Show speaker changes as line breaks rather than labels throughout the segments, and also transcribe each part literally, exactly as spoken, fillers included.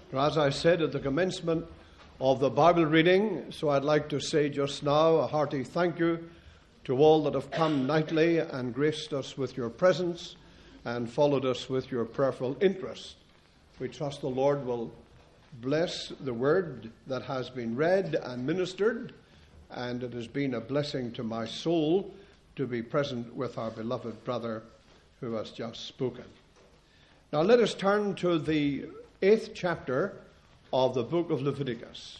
As I said at the commencement of the Bible reading, so I'd like to say just now a hearty thank you to all that have come nightly and graced us with your presence and followed us with your prayerful interest. We trust the Lord will bless the word that has been read and ministered, and it has been a blessing to my soul to be present with our beloved brother who has just spoken. Now let us turn to the eighth chapter of the book of Leviticus.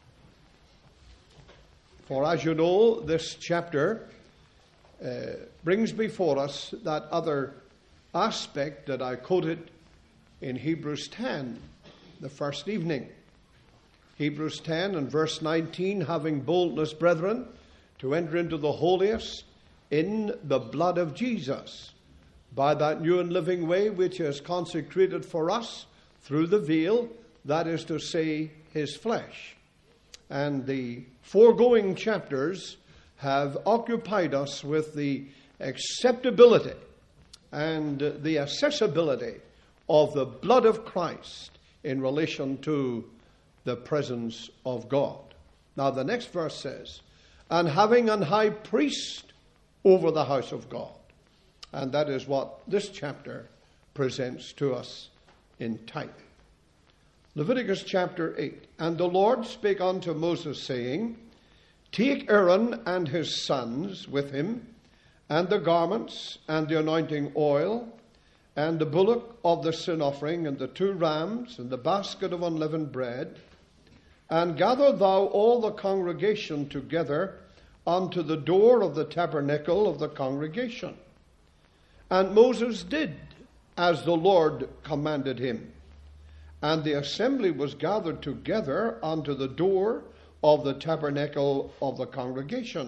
For as you know, this chapter uh, brings before us that other aspect that I quoted in Hebrews ten, the first evening. Hebrews ten and verse nineteen, having boldness, brethren, to enter into the holiest in the blood of Jesus, by that new and living way which is consecrated for us through the veil, that is to say, his flesh. And the foregoing chapters have occupied us with the acceptability and the accessibility of the blood of Christ in relation to the presence of God. Now the next verse says, and having an high priest over the house of God. And that is what this chapter presents to us in type. Leviticus chapter eight. And the Lord spake unto Moses, saying, take Aaron and his sons with him, and the garments, and the anointing oil, and the bullock of the sin offering, and the two rams, and the basket of unleavened bread, and gather thou all the congregation together unto the door of the tabernacle of the congregation. And Moses did as the Lord commanded him. And the assembly was gathered together unto the door of the tabernacle of the congregation.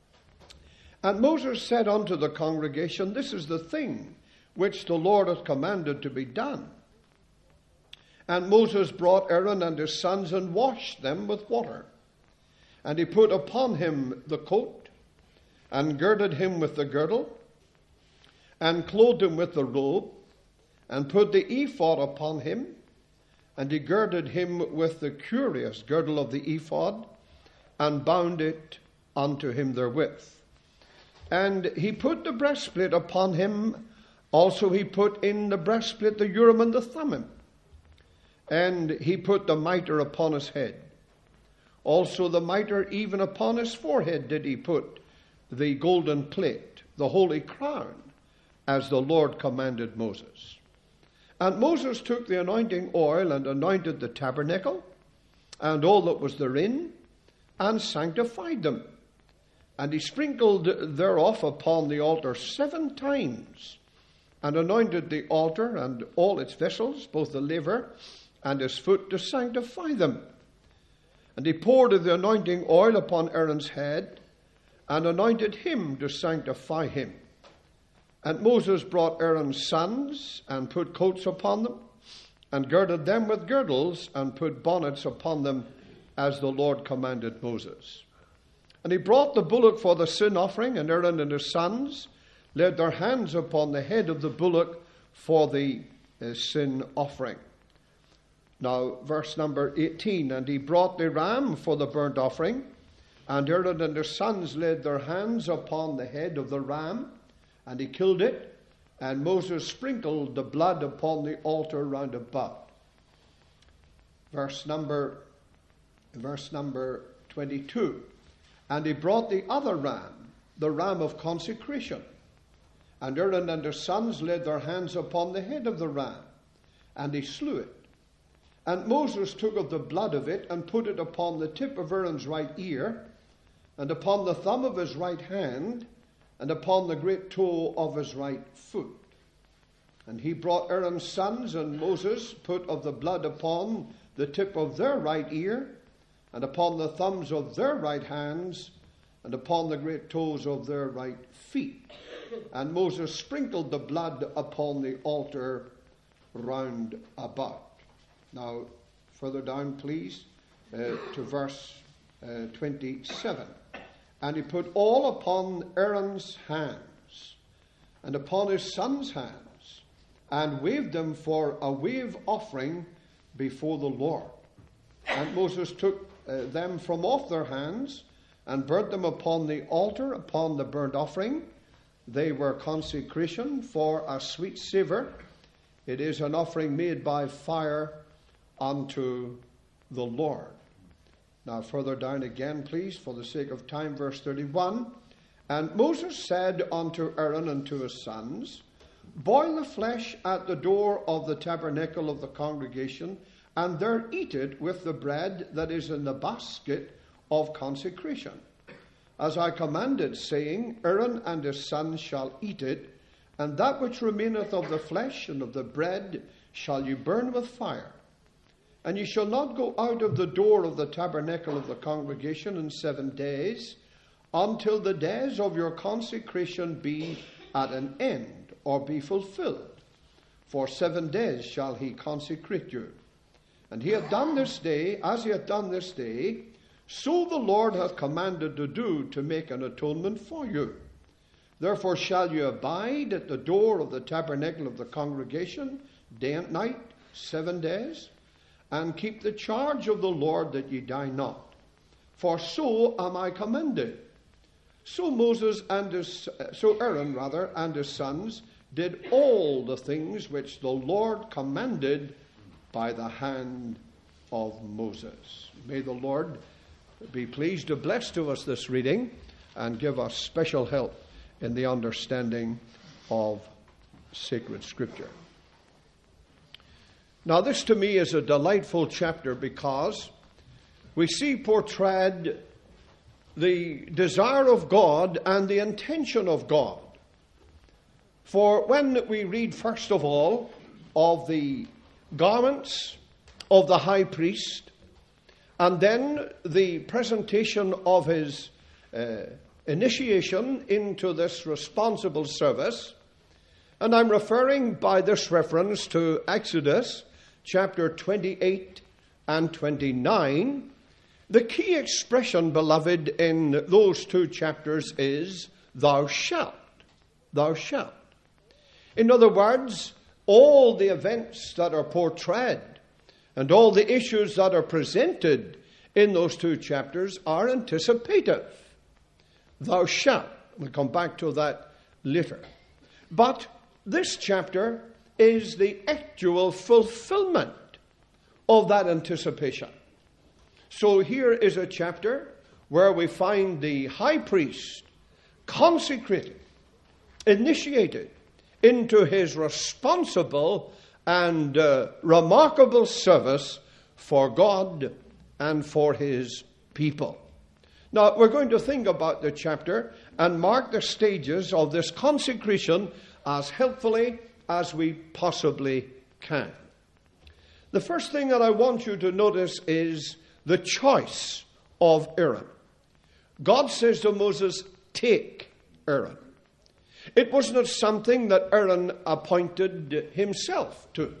And Moses said unto the congregation, this is the thing which the Lord hath commanded to be done. And Moses brought Aaron and his sons and washed them with water. And he put upon him the coat, and girded him with the girdle, and clothed him with the robe, and put the ephod upon him, and he girded him with the curious girdle of the ephod, and bound it unto him therewith. And he put the breastplate upon him, also he put in the breastplate the Urim and the Thummim, and he put the mitre upon his head. Also the mitre even upon his forehead did he put the golden plate, the holy crown, as the Lord commanded Moses. And Moses took the anointing oil and anointed the tabernacle and all that was therein, and sanctified them. And he sprinkled thereof upon the altar seven times, and anointed the altar and all its vessels, both the laver and his foot, to sanctify them. And he poured the anointing oil upon Aaron's head, and anointed him to sanctify him. And Moses brought Aaron's sons, and put coats upon them, and girded them with girdles, and put bonnets upon them, as the Lord commanded Moses. And he brought the bullock for the sin offering, and Aaron and his sons laid their hands upon the head of the bullock for the uh, sin offering. Now, verse number eighteen, and he brought the ram for the burnt offering, and Aaron and his sons laid their hands upon the head of the ram, and he killed it, and Moses sprinkled the blood upon the altar round about. Verse number, verse number twenty-two, and he brought the other ram, the ram of consecration, and Aaron and his sons laid their hands upon the head of the ram, and he slew it. And Moses took of the blood of it, and put it upon the tip of Aaron's right ear, and upon the thumb of his right hand, and upon the great toe of his right foot. And he brought Aaron's sons, and Moses put of the blood upon the tip of their right ear, and upon the thumbs of their right hands, and upon the great toes of their right feet. And Moses sprinkled the blood upon the altar round about. Now, further down, please, uh, to verse uh, twenty-seven. And he put all upon Aaron's hands, and upon his sons' hands, and waved them for a wave offering before the Lord. And Moses took uh, them from off their hands and burnt them upon the altar, upon the burnt offering. They were consecration for a sweet savour. It is an offering made by fire unto the Lord. Now further down again, please, for the sake of time, verse thirty-one. And Moses said unto Aaron and to his sons, boil the flesh at the door of the tabernacle of the congregation, and there eat it with the bread that is in the basket of consecration. As I commanded, saying, Aaron and his sons shall eat it, and that which remaineth of the flesh and of the bread shall you burn with fire. And ye shall not go out of the door of the tabernacle of the congregation in seven days, until the days of your consecration be at an end, or be fulfilled. For seven days shall he consecrate you. And he hath done this day, as he hath done this day, so the Lord hath commanded to do, to make an atonement for you. Therefore shall you abide at the door of the tabernacle of the congregation, day and night, seven days, and keep the charge of the Lord, that ye die not. For so am I commanded. So Moses and his, so Aaron rather, and his sons did all the things which the Lord commanded by the hand of Moses. May the Lord be pleased to bless to us this reading and give us special help in the understanding of sacred Scripture. Now, this to me is a delightful chapter because we see portrayed the desire of God and the intention of God. For when we read, first of all, of the garments of the high priest, and then the presentation of his uh, initiation into this responsible service, and I'm referring by this reference to Exodus chapter twenty-eight and twenty-nine, the key expression, beloved, in those two chapters is, thou shalt. Thou shalt. In other words, all the events that are portrayed and all the issues that are presented in those two chapters are anticipative. Thou shalt. We'll come back to that later. But this chapter is the actual fulfillment of that anticipation. So here is a chapter where we find the high priest consecrated, initiated into his responsible and uh, remarkable service for God and for his people. Now, we're going to think about the chapter and mark the stages of this consecration as helpfully as we possibly can. The first thing that I want you to notice is the choice of Aaron. God says to Moses, take Aaron. It was not something that Aaron appointed himself to.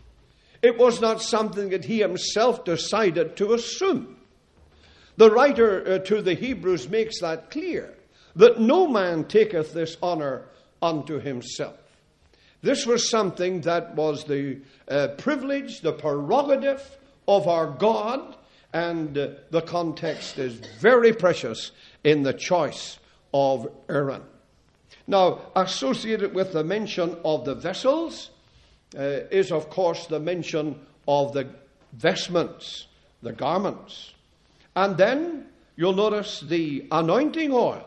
It was not something that he himself decided to assume. The writer uh, to the Hebrews makes that clear, that no man taketh this honor unto himself. This was something that was the uh, privilege, the prerogative of our God, and uh, the context is very precious in the choice of Aaron. Now, associated with the mention of the vessels uh, is, of course, the mention of the vestments, the garments. And then you'll notice the anointing oil.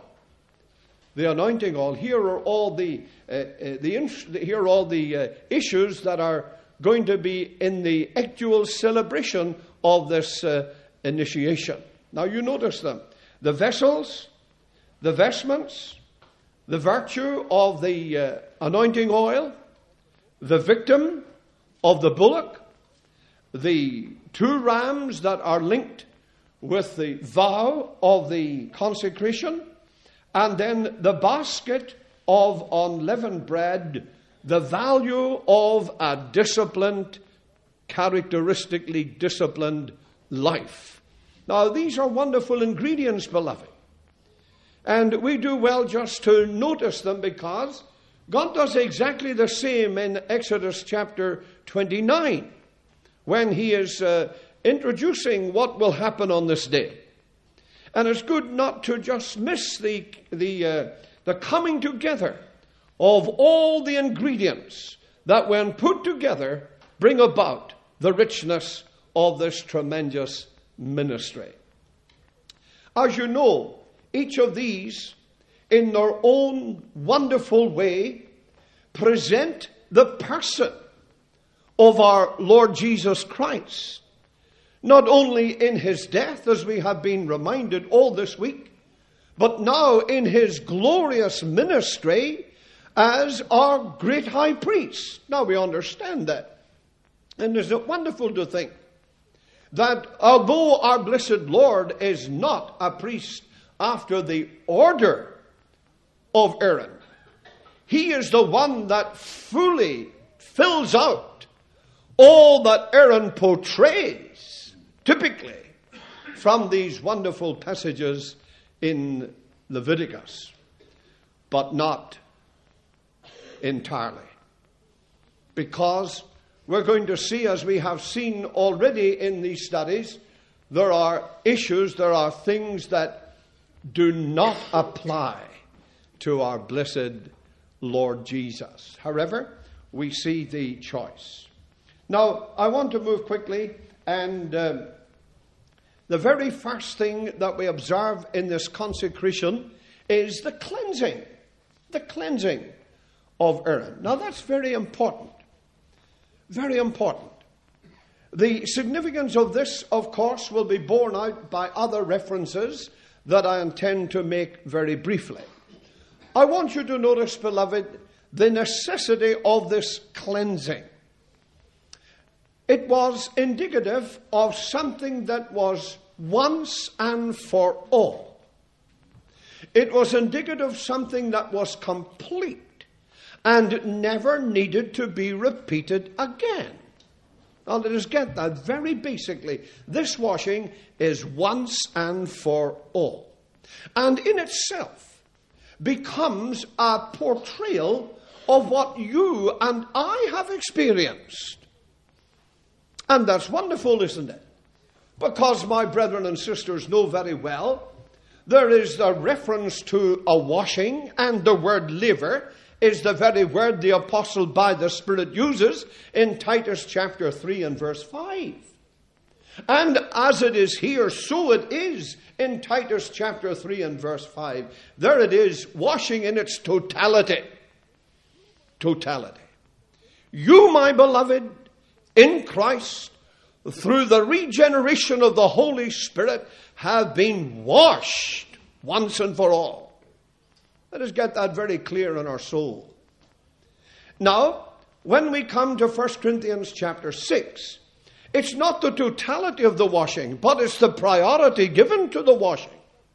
The anointing oil. Here are all the, uh, uh, the here are all the uh, issues that are going to be in the actual celebration of this uh, initiation. Now you notice them. The vessels, the vestments, the virtue of the uh, anointing oil, the victim of the bullock, the two rams that are linked with the vow of the consecration, and then the basket of unleavened bread, the value of a disciplined, characteristically disciplined life. Now, these are wonderful ingredients, beloved. And we do well just to notice them because God does exactly the same in Exodus chapter twenty-nine, when he is uh, introducing what will happen on this day. And it's good not to just miss the, the, uh, the coming together of all the ingredients that, when put together, bring about the richness of this tremendous ministry. As you know, each of these, in their own wonderful way, present the person of our Lord Jesus Christ. Not only in his death, as we have been reminded all this week, but now in his glorious ministry as our great high priest. Now we understand that. And is it wonderful to think that although our blessed Lord is not a priest after the order of Aaron, he is the one that fully fills out all that Aaron portrays, typically, from these wonderful passages in Leviticus, but not entirely. Because we're going to see, as we have seen already in these studies, there are issues, there are things that do not apply to our blessed Lord Jesus. However, we see the choice. Now, I want to move quickly, and um, the very first thing that we observe in this consecration is the cleansing. The cleansing of Aaron. Now, that's very important. Very important. The significance of this, of course, will be borne out by other references that I intend to make very briefly. I want you to notice, beloved, the necessity of this cleansing. It was indicative of something that was once and for all. It was indicative of something that was complete and never needed to be repeated again. Now, let us get that very basically. This washing is once and for all. And in itself becomes a portrayal of what you and I have experienced. And that's wonderful, isn't it? Because my brethren and sisters know very well, there is a reference to a washing, and the word laver is the very word the apostle by the Spirit uses in Titus chapter three and verse five. And as it is here, so it is in Titus chapter three and verse five. There it is, washing in its totality. Totality. You, my beloved, in Christ, through the regeneration of the Holy Spirit, have been washed once and for all. Let us get that very clear in our soul. Now, when we come to First Corinthians chapter six, it's not the totality of the washing, but it's the priority given to the washing.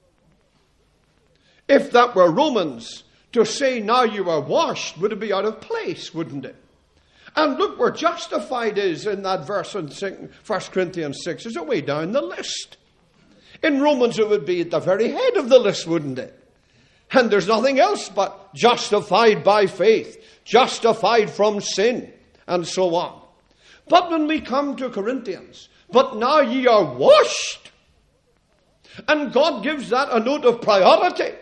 If that were Romans, to say now you are washed would be out of place, wouldn't it? And look where justified is in that verse in First Corinthians six. It's way down the list. In Romans it would be at the very head of the list, wouldn't it? And there's nothing else but justified by faith, justified from sin, and so on. But when we come to Corinthians, but now ye are washed. And God gives that a note of priority.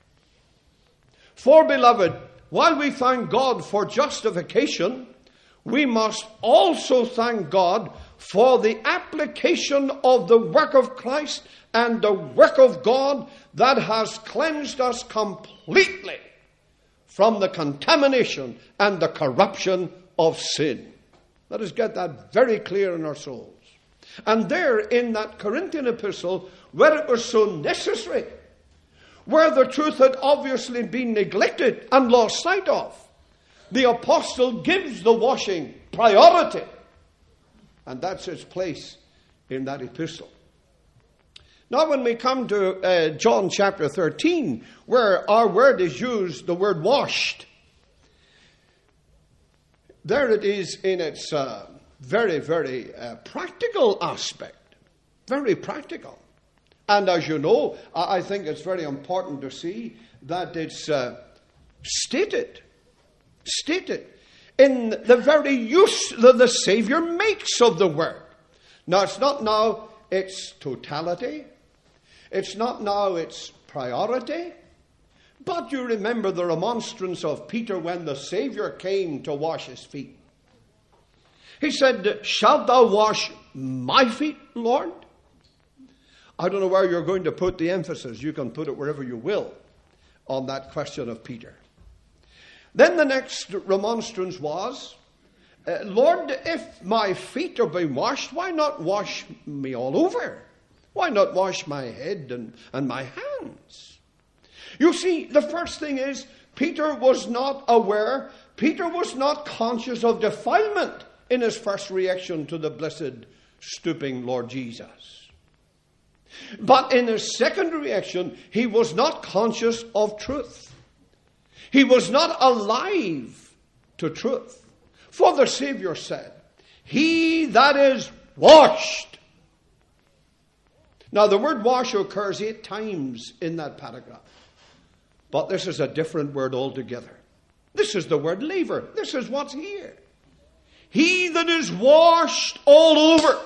For, beloved, while we thank God for justification, we must also thank God for the application of the work of Christ and the work of God that has cleansed us completely from the contamination and the corruption of sin. Let us get that very clear in our souls. And there in that Corinthian epistle, where it was so necessary, where the truth had obviously been neglected and lost sight of, the apostle gives the washing priority. And that's its place in that epistle. Now when we come to uh, John chapter thirteen, where our word is used, the word washed, there it is in its uh, very, very uh, practical aspect. Very practical. And as you know, I think it's very important to see that it's uh, stated, stated in the very use that the Savior makes of the word. Now, it's not now its totality. It's not now its priority. But you remember the remonstrance of Peter when the Savior came to wash his feet. He said, "Shalt thou wash my feet, Lord?" I don't know where you're going to put the emphasis. You can put it wherever you will on that question of Peter. Then the next remonstrance was, uh, "Lord, if my feet are being washed, why not wash me all over? Why not wash my head and, and my hands?" You see, the first thing is, Peter was not aware, Peter was not conscious of defilement in his first reaction to the blessed, stooping Lord Jesus. But in his second reaction, he was not conscious of truth. He was not alive to truth. For the Savior said, "He that is washed." Now, the word wash occurs eight times in that paragraph. But this is a different word altogether. This is the word laver. This is what's here. He that is washed all over,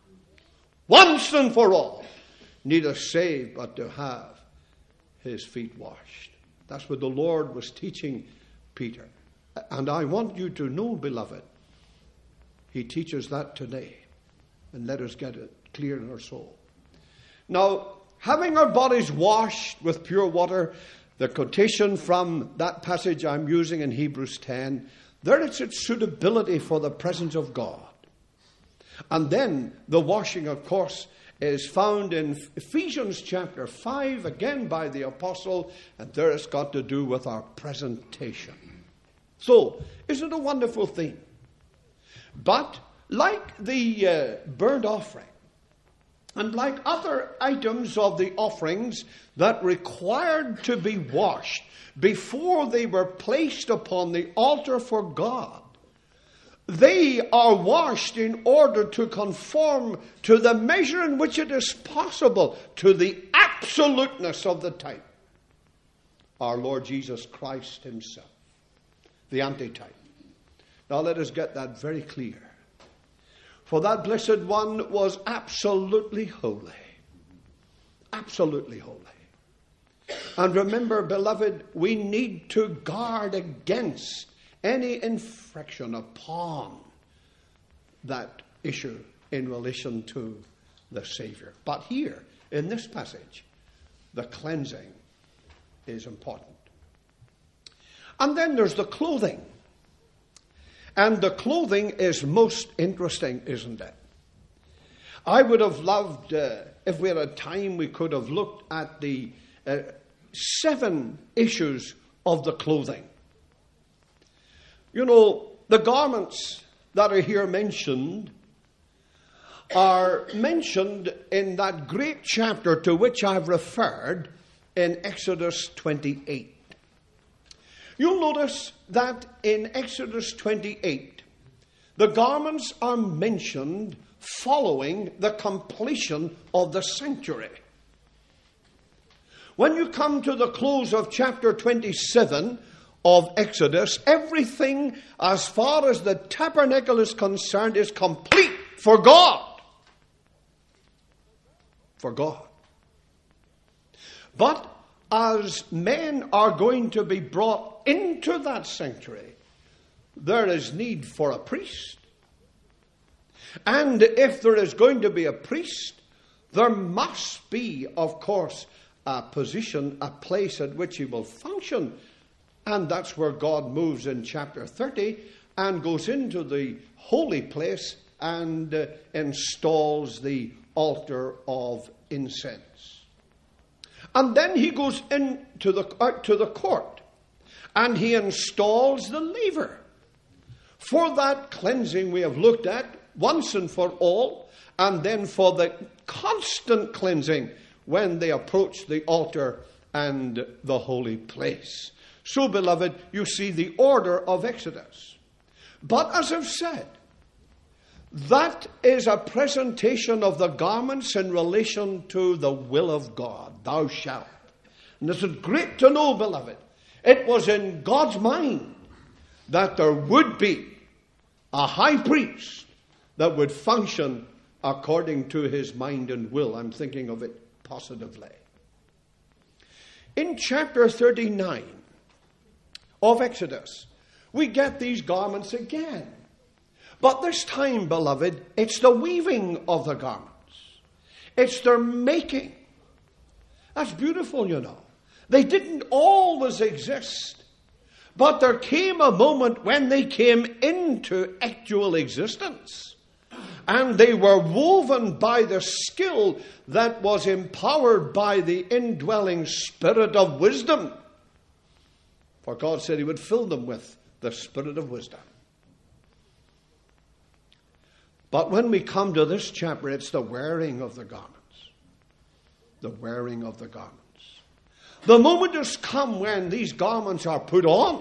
once and for all, needeth save but to have his feet washed. That's what the Lord was teaching Peter. And I want you to know, beloved, he teaches that today. And let us get it clear in our soul. Now, having our bodies washed with pure water, the quotation from that passage I'm using in Hebrews ten, there is its suitability for the presence of God. And then the washing, of course, is found in Ephesians chapter five, again by the apostle, and there it's got to do with our presentation. So, isn't it a wonderful thing? But, like the uh, burnt offering, and like other items of the offerings that required to be washed before they were placed upon the altar for God, they are washed in order to conform to the measure in which it is possible to the absoluteness of the type, our Lord Jesus Christ himself, the antitype. Now let us get that very clear. For that blessed one was absolutely holy. Absolutely holy. And remember, beloved, we need to guard against any infraction upon that issue in relation to the Savior. But here, in this passage, the cleansing is important. And then there's the clothing. And the clothing is most interesting, isn't it? I would have loved, uh, if we had time, we could have looked at the uh, seven issues of the clothing. You know, the garments that are here mentioned are mentioned in that great chapter to which I've referred in Exodus twenty-eight. You'll notice that in Exodus twenty-eight, the garments are mentioned following the completion of the sanctuary. When you come to the close of chapter twenty-seven of Exodus, everything as far as the tabernacle is concerned is complete for God. For God. But as men are going to be brought into that sanctuary, there is need for a priest. And if there is going to be a priest, there must be, of course, a position, a place at which he will function. And that's where God moves in chapter thirty and goes into the holy place and uh, installs the altar of incense. And then he goes into the, uh, to the court and he installs the laver. For that cleansing we have looked at once and for all, and then for the constant cleansing when they approach the altar and the holy place. So, beloved, you see the order of Exodus. But as I've said, that is a presentation of the garments in relation to the will of God. Thou shalt. And this is great to know, beloved. It was in God's mind that there would be a high priest that would function according to his mind and will. I'm thinking of it positively. In chapter thirty-nine of Exodus, we get these garments again. But this time, beloved, it's the weaving of the garments. It's their making. That's beautiful, you know. They didn't always exist. But there came a moment when they came into actual existence. And they were woven by the skill that was empowered by the indwelling spirit of wisdom. For God said he would fill them with the spirit of wisdom. But when we come to this chapter, it's the wearing of the garments. The wearing of the garments. The moment has come when these garments are put on.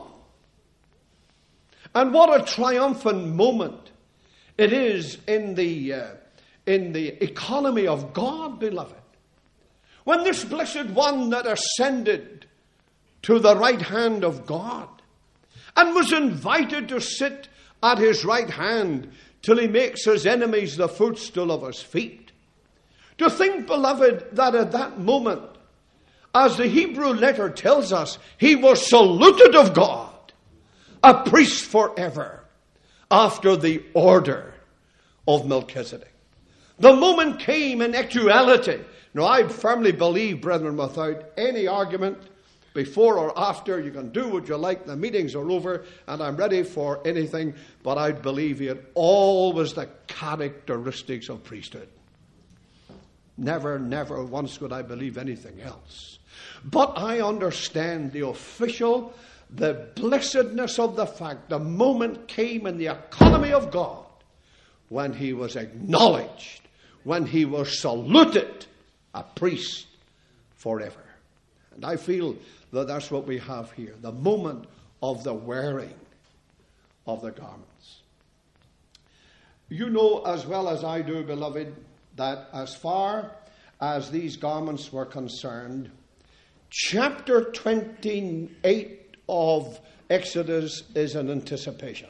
And what a triumphant moment it is in the, uh, in the economy of God, beloved. When this blessed one that ascended to the right hand of God and was invited to sit at his right hand till he makes his enemies the footstool of his feet. To think, beloved, that at that moment, as the Hebrew letter tells us, he was saluted of God, a priest forever, after the order of Melchizedek. The moment came in actuality. Now, I firmly believe, brethren, without any argument, before or after, you can do what you like, the meetings are over, and I'm ready for anything, but I believe it always the characteristics of priesthood. Never, never once would I believe anything else. But I understand the official, the blessedness of the fact, the moment came in the economy of God when he was acknowledged, when he was saluted, a priest forever. And I feel that that's what we have here, the moment of the wearing of the garments. You know as well as I do, beloved, that as far as these garments were concerned, chapter twenty-eight of Exodus is an anticipation.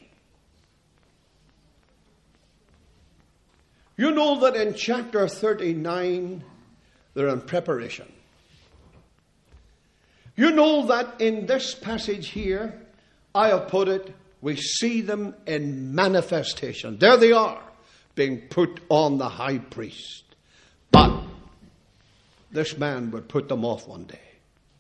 You know that in chapter thirty-nine, they're in preparation. You know that in this passage here, I have put it, we see them in manifestation. There they are, being put on the high priest. But this man would put them off one day.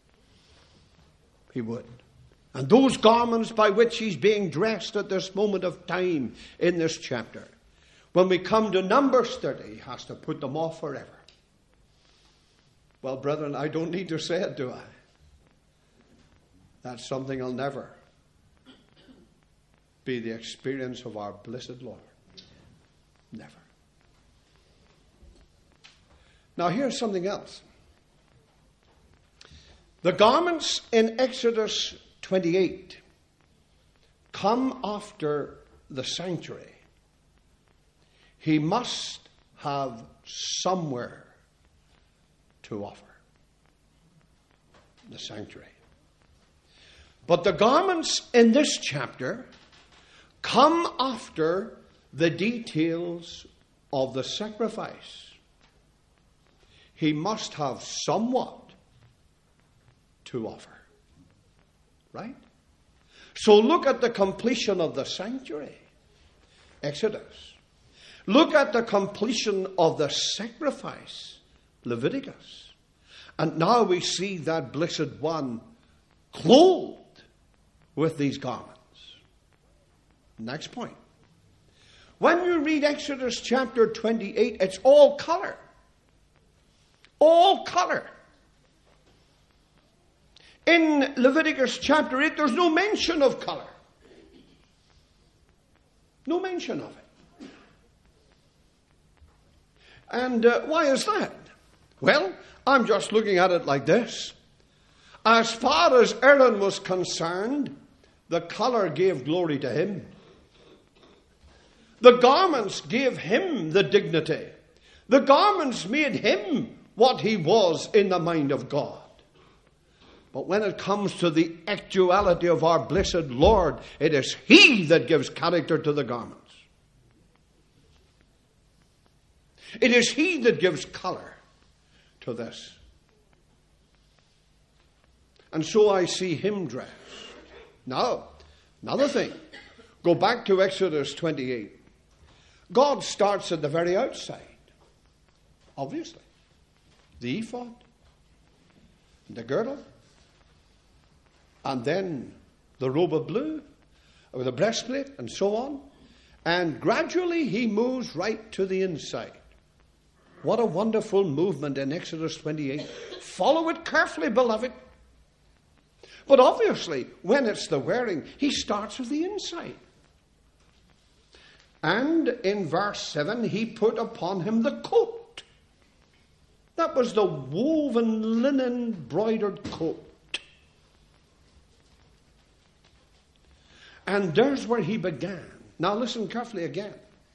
He would. And those garments by which he's being dressed at this moment of time in this chapter, when we come to Numbers thirty, he has to put them off forever. Well, brethren, I don't need to say it, do I? That's something I'll never be the experience of our blessed Lord. Never. Now here's something else. The garments in Exodus twenty-eight come after the sanctuary. He must have somewhere to offer. The sanctuary. But the garments in this chapter come after the details of the sacrifice. He must have somewhat to offer. Right? So look at the completion of the sanctuary. Exodus. Look at the completion of the sacrifice. Leviticus. And now we see that blessed one clothed with these garments. Next point. When you read Exodus chapter twenty-eight, it's all color. All color. In Leviticus chapter eight, there's no mention of color. No mention of it. And uh, why is that? Well, I'm just looking at it like this. As far as Aaron was concerned, the color gave glory to him. The garments gave him the dignity. The garments made him what he was in the mind of God. But when it comes to the actuality of our blessed Lord, it is he that gives character to the garments. It is he that gives color to this. And so I see him dressed. Now, another thing. Go back to Exodus twenty-eight. God starts at the very outside. Obviously. The ephod. The girdle. And then the robe of blue. With a breastplate and so on. And gradually he moves right to the inside. What a wonderful movement in Exodus twenty-eight. Follow it carefully, beloved. But obviously, when it's the wearing, he starts with the inside. And in verse seven, he put upon him the coat. That was the woven linen broidered coat. And there's where he began. Now listen carefully again.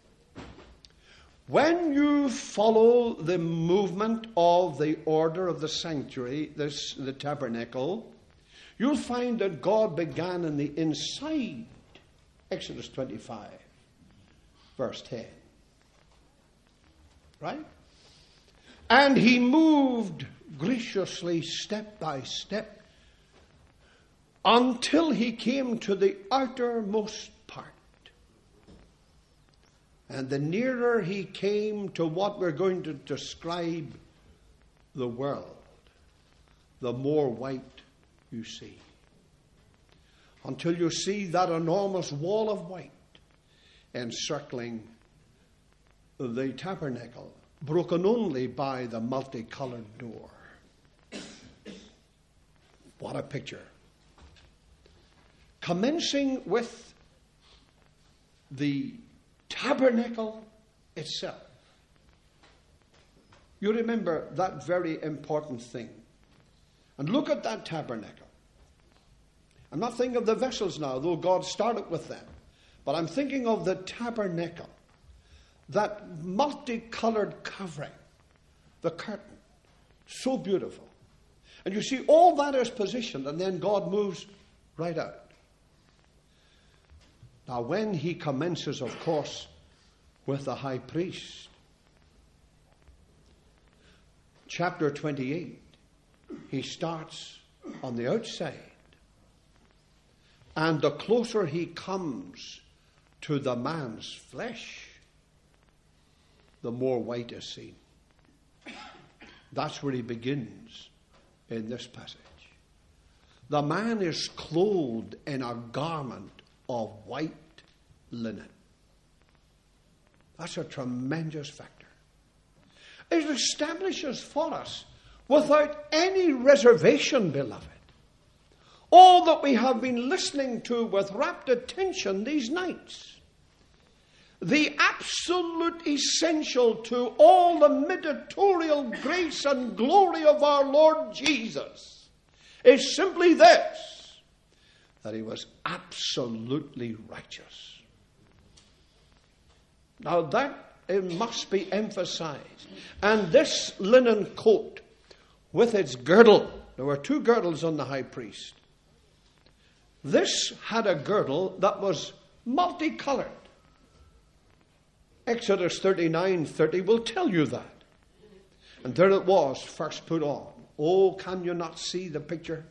When you follow the movement of the order of the sanctuary, this, the tabernacle, you'll find that God began in the inside. Exodus twenty-five, verse ten. Right? And he moved graciously step by step until he came to the outermost part. And the nearer he came to what we're going to describe the world, the more white you see. Until you see that enormous wall of white encircling the tabernacle, broken only by the multicolored door. What a picture. Commencing with the tabernacle itself. You remember that very important thing. And look at that tabernacle. I'm not thinking of the vessels now, though God started with them. But I'm thinking of the tabernacle. That multicolored covering. The curtain. So beautiful. And you see, all that is positioned, and then God moves right out. Now, when he commences, of course, with the high priest, chapter twenty-eight, he starts on the outside. And the closer he comes to the man's flesh, the more white is seen. That's where he begins in this passage. The man is clothed in a garment of white linen. That's a tremendous factor. It establishes for us, without any reservation, beloved, all that we have been listening to with rapt attention these nights. The absolute essential to all the mediatorial grace and glory of our Lord Jesus is simply this, that he was absolutely righteous. Now that it must be emphasized. And this linen coat with its girdle, there were two girdles on the high priest. This had a girdle that was multicolored. Exodus thirty-nine thirty will tell you that. And there it was, first put on. Oh, can you not see the picture?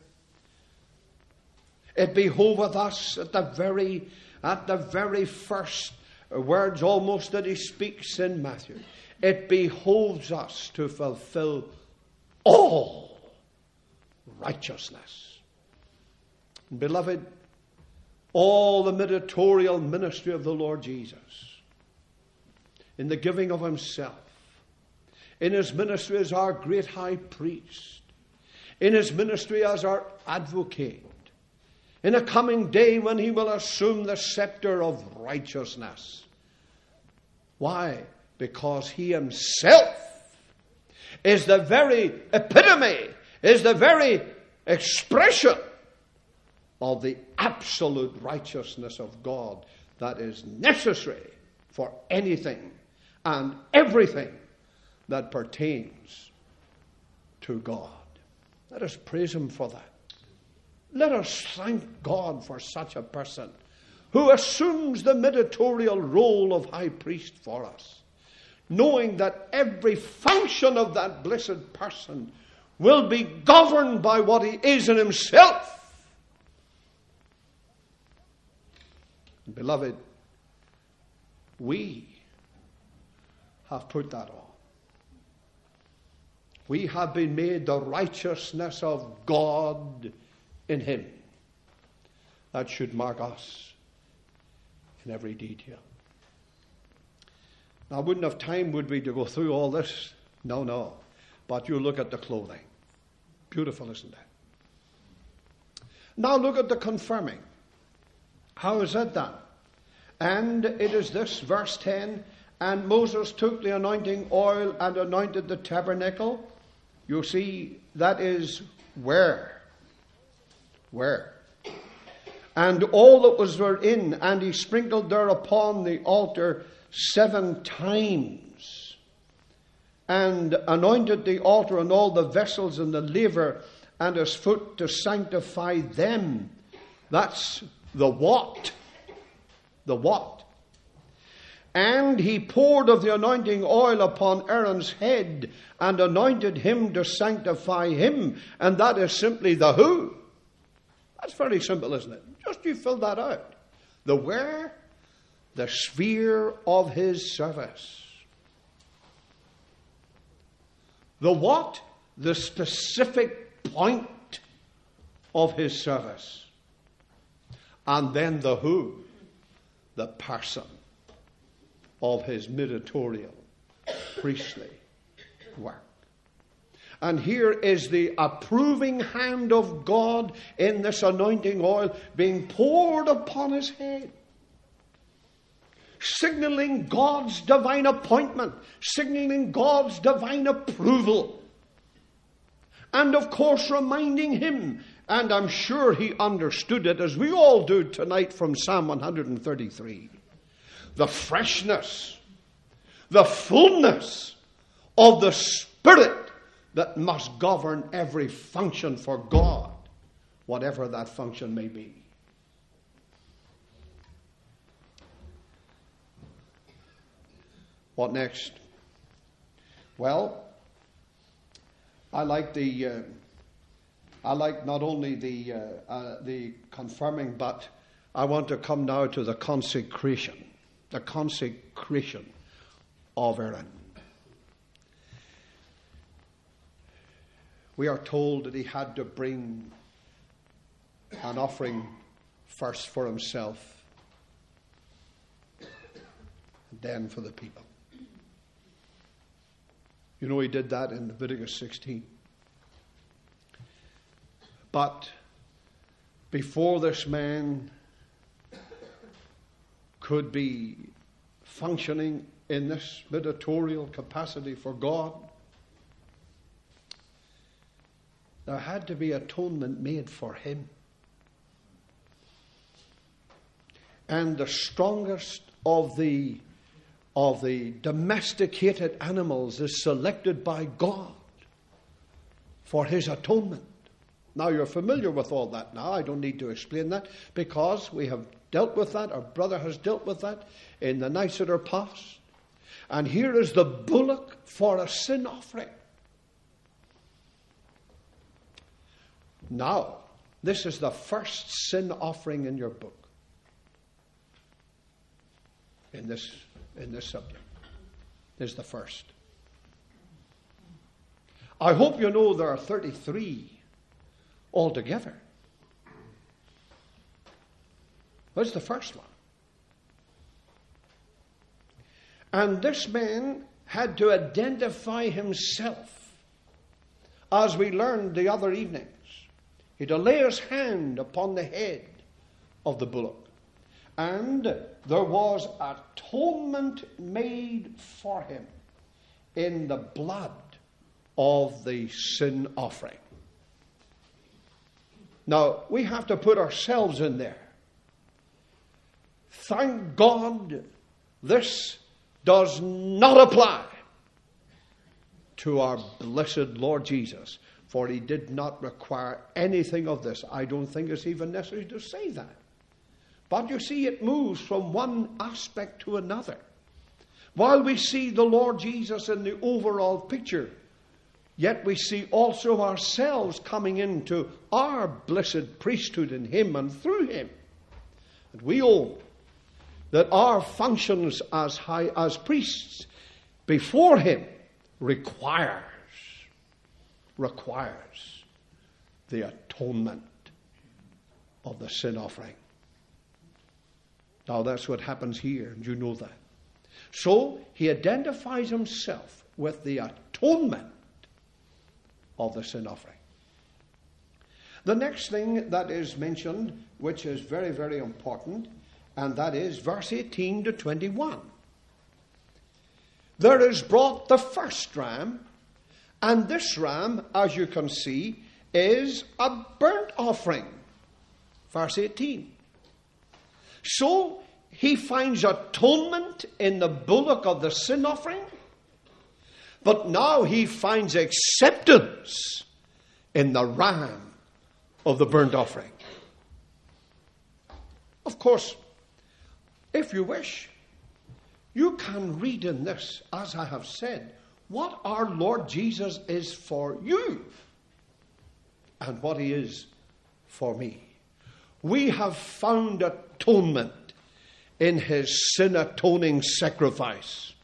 It behoveth us at the very, at the very first words almost that he speaks in Matthew. It behoves us to fulfill all righteousness. Beloved, all the mediatorial ministry of the Lord Jesus, in the giving of himself, in his ministry as our great high priest, in his ministry as our advocate, in a coming day when he will assume the scepter of righteousness. Why? Because he himself is the very epitome, is the very expression of the absolute righteousness of God that is necessary for anything and everything that pertains to God. Let us praise him for that. Let us thank God for such a person who assumes the mediatorial role of high priest for us. knowing that every function of that blessed person will be governed by what he is in himself. Beloved, we have put that on. We have been made the righteousness of God in him. That should mark us in every detail. Now, I wouldn't have time, would we, to go through all this? No, no. But you look at the clothing. Beautiful, isn't it? Now look at the confirming. How is that done? And it is this, verse ten, and Moses took the anointing oil and anointed the tabernacle. You see, that is where? Where? And all that was therein, and he sprinkled thereupon the altar seven times, and anointed the altar and all the vessels and the laver and his foot to sanctify them. That's the what? The what? And he poured of the anointing oil upon Aaron's head and anointed him to sanctify him. And that is simply the who. That's very simple, isn't it? Just you fill that out. The where? The sphere of his service. The what? The specific point of his service. And then the who? The person of his mediatorial, priestly work. And here is the approving hand of God in this anointing oil being poured upon his head, signaling God's divine appointment, signaling God's divine approval. And of course reminding him, and I'm sure he understood it as we all do tonight from Psalm one thirty-three, the freshness, the fullness of the Spirit that must govern every function for God, whatever that function may be. What next? Well, I like the uh, I like not only the uh, uh, the confirming, but I want to come now to the consecration, the consecration of Aaron. We are told that he had to bring an offering first for himself, and then for the people. You know, he did that in Leviticus sixteen. But before this man could be functioning in this mediatorial capacity for God, there had to be atonement made for him. And the strongest of the of the domesticated animals is selected by God for his atonement. Now you're familiar with all that now. I don't need to explain that because we have dealt with that. Our brother has dealt with that in the nights that are past. And here is the bullock for a sin offering. Now, this is the first sin offering in your book. In this in this subject. This is the first. I hope you know there are thirty-three altogether. That's the first one. And this man had to identify himself, as we learned the other evenings. He had to lay his hand upon the head of the bullock. And there was atonement made for him in the blood of the sin offering. Now, we have to put ourselves in there. Thank God this does not apply to our blessed Lord Jesus, for he did not require anything of this. I don't think it's even necessary to say that. But you see, it moves from one aspect to another. While we see the Lord Jesus in the overall picture, yet we see also ourselves coming into our blessed priesthood in him and through him. And we own that our functions as high as priests before him requires, requires the atonement of the sin offering. Now that's what happens here, and you know that. So he identifies himself with the atonement of the sin offering. The next thing that is mentioned, which is very, very important, and that is verse eighteen to twenty-one. There is brought the first ram, and this ram, as you can see, is a burnt offering. Verse eighteen. So he finds atonement in the bullock of the sin offering, but now he finds acceptance in the ram of the burnt offering. Of course, if you wish, you can read in this, as I have said, what our Lord Jesus is for you and what he is for me. We have found atonement in his sin-atoning sacrifice.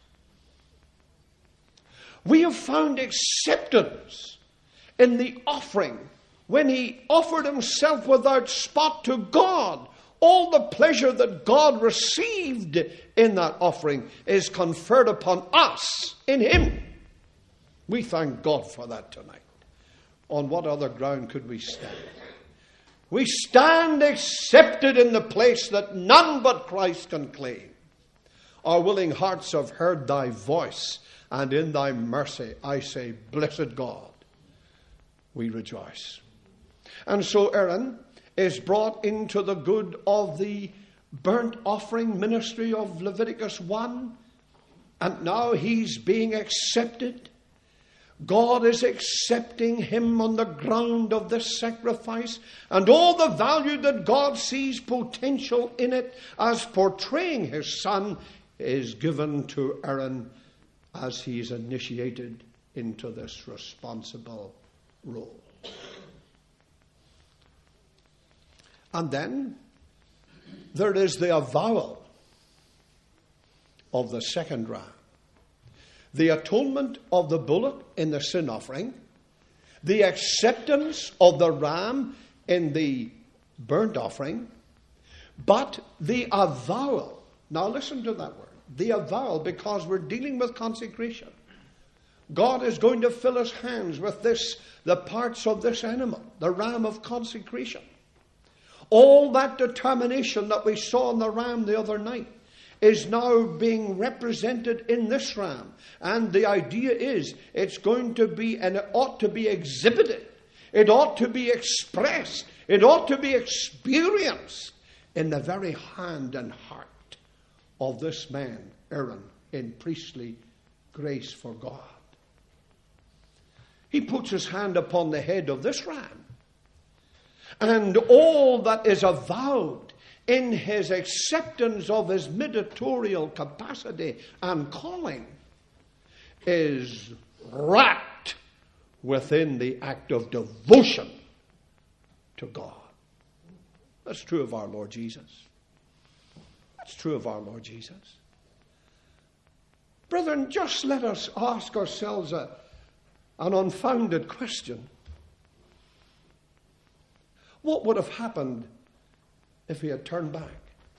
We have found acceptance in the offering when he offered himself without spot to God. All the pleasure that God received in that offering is conferred upon us in him. We thank God for that tonight. On what other ground could we stand? We stand accepted in the place that none but Christ can claim. Our willing hearts have heard thy voice, and in thy mercy I say, blessed God, we rejoice. And so Aaron is brought into the good of the burnt offering ministry of Leviticus one, and now he's being accepted. God is accepting him on the ground of this sacrifice, and all the value that God sees potential in it as portraying his son is given to Aaron as he is initiated into this responsible role. And then there is the avowal of the second ram. The atonement of the bullock in the sin offering, the acceptance of the ram in the burnt offering, but the avowal. Now listen to that word, the avowal, because we're dealing with consecration. God is going to fill his hands with this, the parts of this animal, the ram of consecration. All that determination that we saw in the ram the other night is now being represented in this ram. And the idea is it's going to be, and it ought to be exhibited. It ought to be expressed. It ought to be experienced in the very hand and heart of this man, Aaron, in priestly grace for God. He puts his hand upon the head of this ram. And all that is avowed in his acceptance of his mediatorial capacity and calling is wrapped within the act of devotion to God. That's true of our Lord Jesus. That's true of our Lord Jesus. Brethren, just let us ask ourselves a, an unfounded question. What would have happened if he had turned back?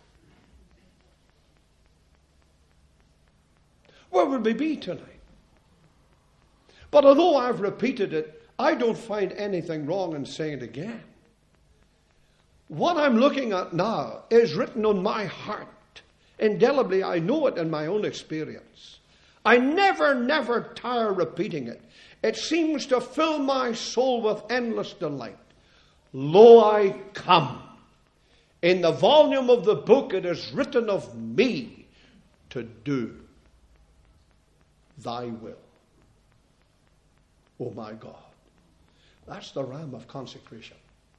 Where would we be tonight? But although I've repeated it, I don't find anything wrong in saying it again. What I'm looking at now is written on my heart. Indelibly, I know it in my own experience. I never, never tire repeating it. It seems to fill my soul with endless delight. Lo, I come. In the volume of the book it is written of me to do thy will. Oh my God. That's the ram of consecration.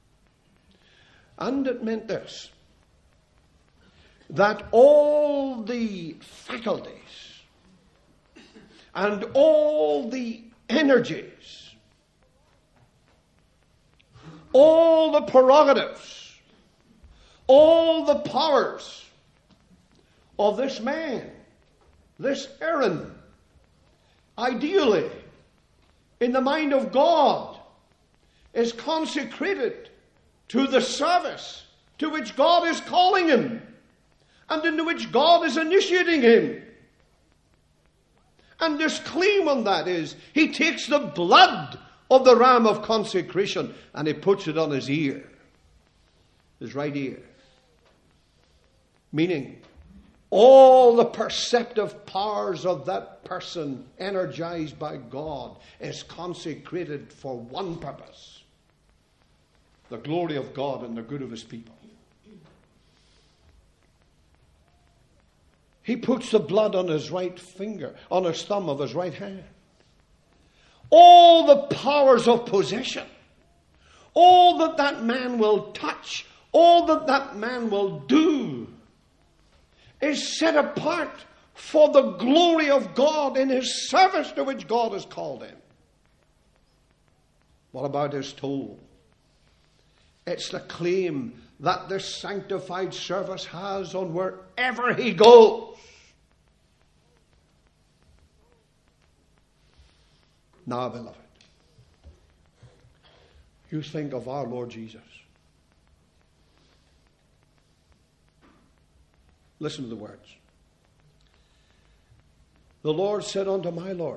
And it meant this, that all the faculties and all the energies, all the prerogatives, all the powers of this man, this Aaron, ideally, in the mind of God, is consecrated to the service to which God is calling him and into which God is initiating him. And his claim on that is he takes the blood of the ram of consecration and he puts it on his ear, his right ear. Meaning, all the perceptive powers of that person, energized by God, is consecrated for one purpose: the glory of God and the good of his people. He puts the blood on his right finger, on his thumb of his right hand. All the powers of possession, all that that man will touch, all that that man will do, is set apart for the glory of God in his service to which God has called him. What about his toll? It's the claim that this sanctified service has on wherever he goes. Now, beloved, you think of our Lord Jesus. Listen to the words. The Lord said unto my Lord,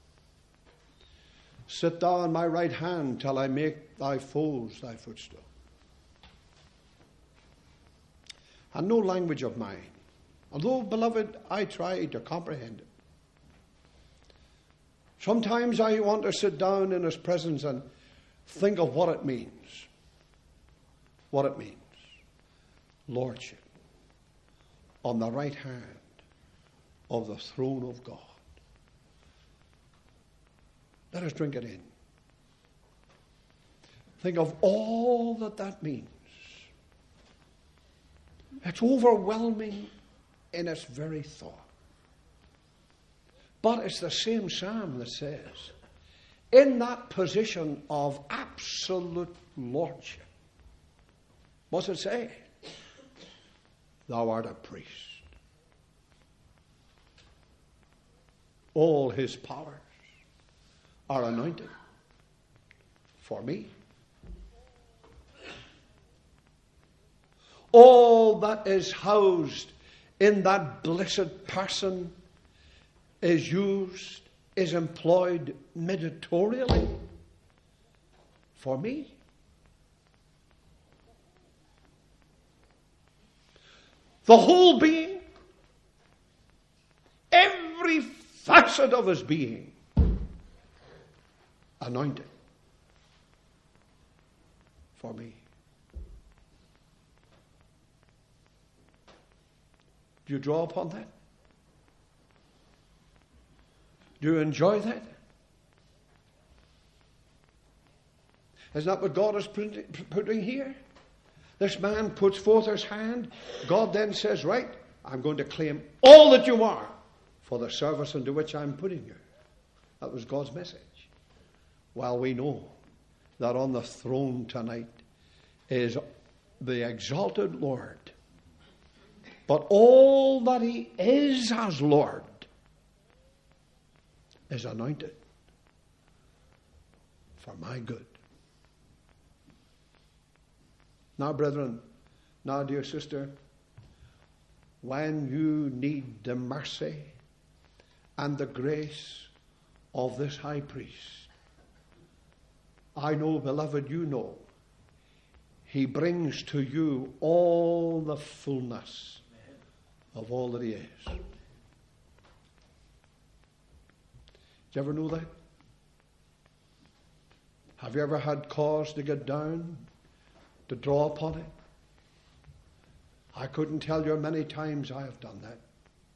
sit thou on my right hand till I make thy foes thy footstool. And no language of mine, although, beloved, I try to comprehend it. Sometimes I want to sit down in his presence and think of what it means. What it means. Lordship on the right hand of the throne of God. Let us drink it in. Think of all that that means. It's overwhelming in its very thought. But it's the same psalm that says, in that position of absolute lordship, what's it say? Thou art a priest. All his powers are anointed for me. All that is housed in that blessed person is used, is employed mediatorially for me. The whole being, every facet of his being, anointed for me. Do you draw upon that? Do you enjoy that? Isn't that what God is putting here? This man puts forth his hand. God then says, right, I'm going to claim all that you are for the service into which I'm putting you. That was God's message. While we know that on the throne tonight is the exalted Lord. But all that he is as Lord is anointed for my good. Now, brethren, now, dear sister, when you need the mercy and the grace of this high priest, I know, beloved, you know, he brings to you all the fullness of all that he is. Did you ever know that? Have you ever had cause to get down, to draw upon it? I couldn't tell you how many times I have done that.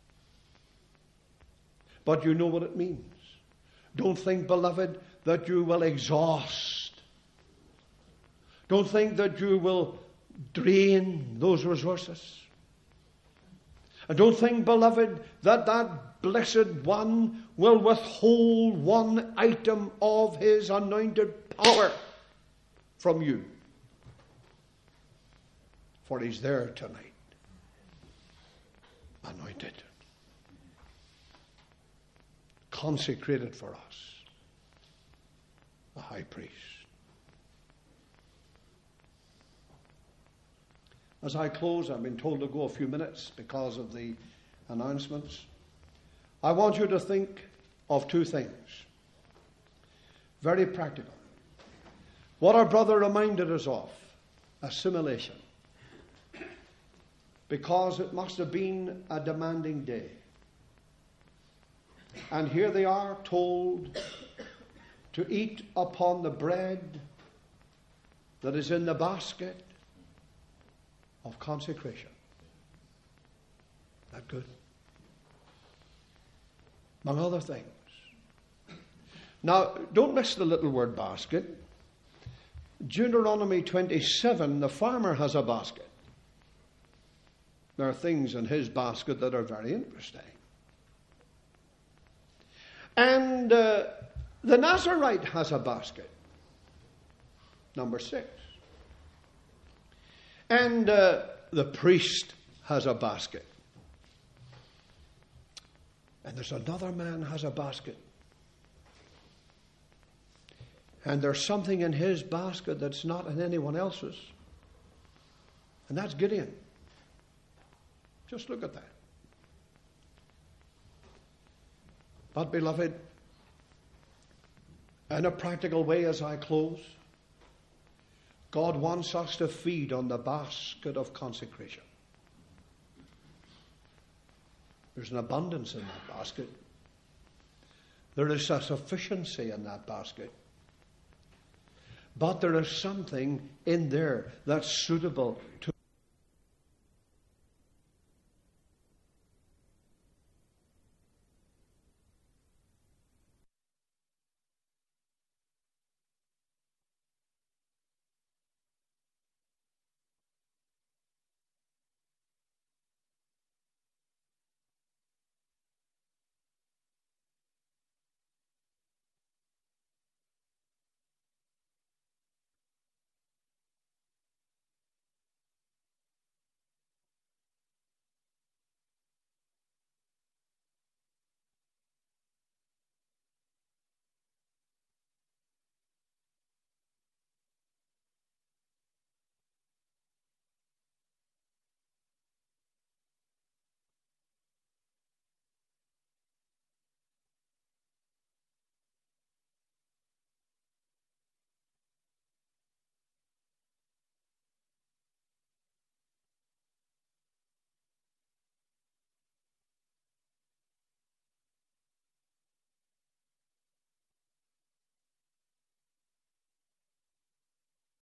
But you know what it means. Don't think, beloved, that you will exhaust. Don't think that you will drain those resources. And don't think, beloved, that that blessed one will withhold one item of his anointed power from you. For he's there tonight, anointed, consecrated for us, a high priest. As I close, I've been told to go a few minutes because of the announcements. I want you to think of two things. Very practical. What our brother reminded us of, assimilation. Because it must have been a demanding day. And here they are told to eat upon the bread that is in the basket of consecration. That good? Among other things. Now, don't miss the little word basket. Deuteronomy twenty-seven, the farmer has a basket. There are things in his basket that are very interesting. And uh, the Nazarite has a basket. Number six. And uh, the priest has a basket. And there's another man has a basket. And there's something in his basket that's not in anyone else's. And that's Gideon. Just look at that. But, beloved, in a practical way as I close, God wants us to feed on the basket of consecration. There's an abundance in that basket. There is a sufficiency in that basket. But there is something in there that's suitable to